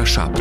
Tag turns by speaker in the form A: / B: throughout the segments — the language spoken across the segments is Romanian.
A: 7.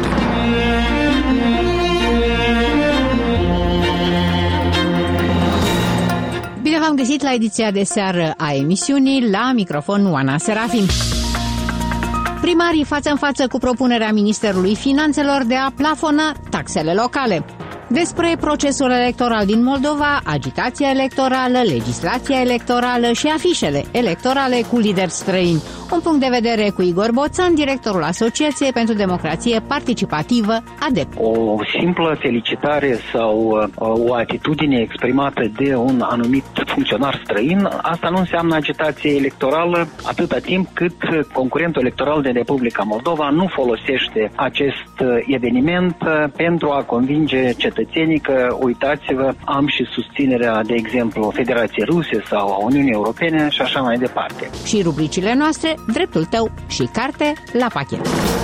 B: Bine v-am găsit la ediția de seară a emisiunii, la microfon Oana Serafim. Primarii față în față cu propunerea Ministerului Finanțelor de a plafona taxele locale. Despre procesul electoral din Moldova, agitația electorală, legislația electorală și afișele electorale cu lideri străini. Un punct de vedere cu Igor Boțan, directorul Asociației pentru Democrație Participativă, ADEP.
C: O simplă felicitare sau o atitudine exprimată de un anumit funcționar străin, asta nu înseamnă agitație electorală atâta timp cât concurentul electoral din Republica Moldova nu folosește acest eveniment pentru a convinge cetățenii că, uitați-vă, am și susținerea, de exemplu, Federației Ruse sau a Uniunii Europene și așa mai departe.
B: Și rubricile noastre, dreptul tău și carte la pachet.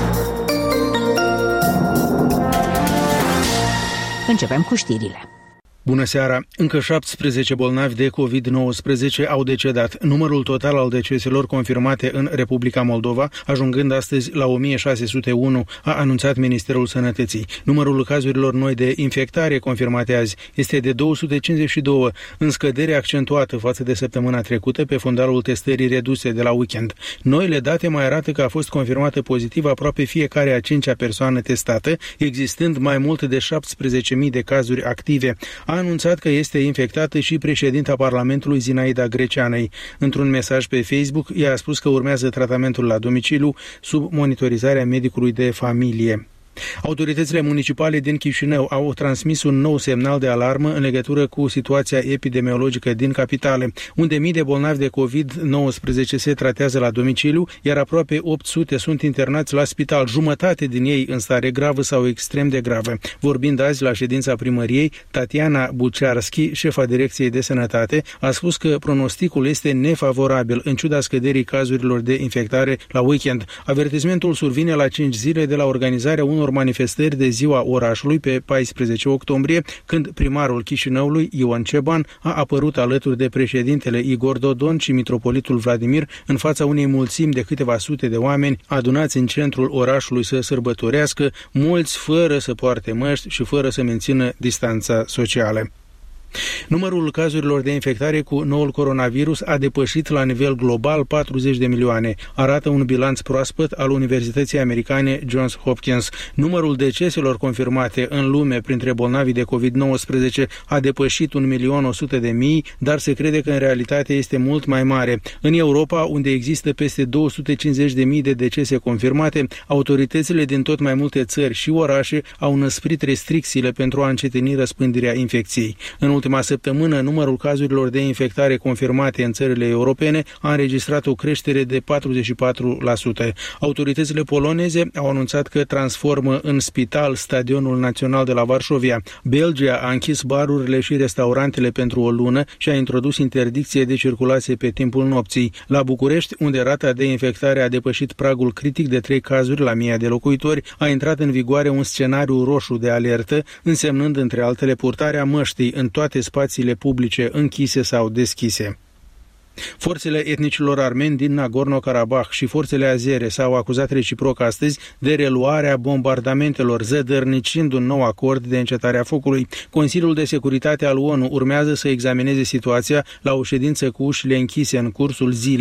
B: Începem cu știrile.
D: Bună seara! Încă 17 bolnavi de COVID-19 au decedat. Numărul total al deceselor confirmate în Republica Moldova, ajungând astăzi la 1601, a anunțat Ministerul Sănătății. Numărul cazurilor noi de infectare confirmate azi este de 252, în scădere accentuată față de săptămâna trecută pe fundalul testării reduse de la weekend. Noile date mai arată că a fost confirmată pozitiv aproape fiecare a 5-a persoană testată, existând mai mult de 17.000 de cazuri active. A anunțat că este infectată și președinta Parlamentului Zinaida Greceanei. Într-un mesaj pe Facebook, ea a spus că urmează tratamentul la domiciliu sub monitorizarea medicului de familie. Autoritățile municipale din Chișinău au transmis un nou semnal de alarmă în legătură cu situația epidemiologică din capitale, unde mii de bolnavi de COVID-19 se tratează la domiciliu, iar aproape 800 sunt internați la spital, jumătate din ei în stare gravă sau extrem de gravă. Vorbind azi la ședința primăriei, Tatiana Bucearschi, șefa Direcției de Sănătate, a spus că pronosticul este nefavorabil în ciuda scăderii cazurilor de infectare la weekend. Avertismentul survine la 5 zile de la organizarea unor manifestări de ziua orașului pe 14 octombrie, când primarul Chișinăului, Ion Ceban, a apărut alături de președintele Igor Dodon și mitropolitul Vladimir în fața unei mulțimi de câteva sute de oameni adunați în centrul orașului să sărbătorească, mulți fără să poarte măști și fără să mențină distanța socială. Numărul cazurilor de infectare cu noul coronavirus a depășit la nivel global 40 de milioane, arată un bilanț proaspăt al Universității Americane Johns Hopkins. Numărul deceselor confirmate în lume printre bolnavii de COVID-19 a depășit 1.100.000, dar se crede că în realitate este mult mai mare. În Europa, unde există peste 250.000 de decese confirmate, autoritățile din tot mai multe țări și orașe au năsprit restricțiile pentru a încetini răspândirea infecției. În ultima săptămână, numărul cazurilor de infectare confirmate în țările europene a înregistrat o creștere de 44%. Autoritățile poloneze au anunțat că transformă în spital Stadionul Național de la Varșovia. Belgia a închis barurile și restaurantele pentru o lună și a introdus interdicție de circulație pe timpul nopții. La București, unde rata de infectare a depășit pragul critic de 3 cazuri la 1000 de locuitori, a intrat în vigoare un scenariu roșu de alertă, însemnând, între altele, purtarea măștii în toate spațiile publice închise sau deschise. Forțele etnicilor armeni din Nagorno-Karabakh și forțele azere s-au acuzat reciproc astăzi de reluarea bombardamentelor, zădărnicind un nou acord de încetare a focului. Consiliul de Securitate al ONU urmează să examineze situația la o ședință cu ușile închise în cursul zilei.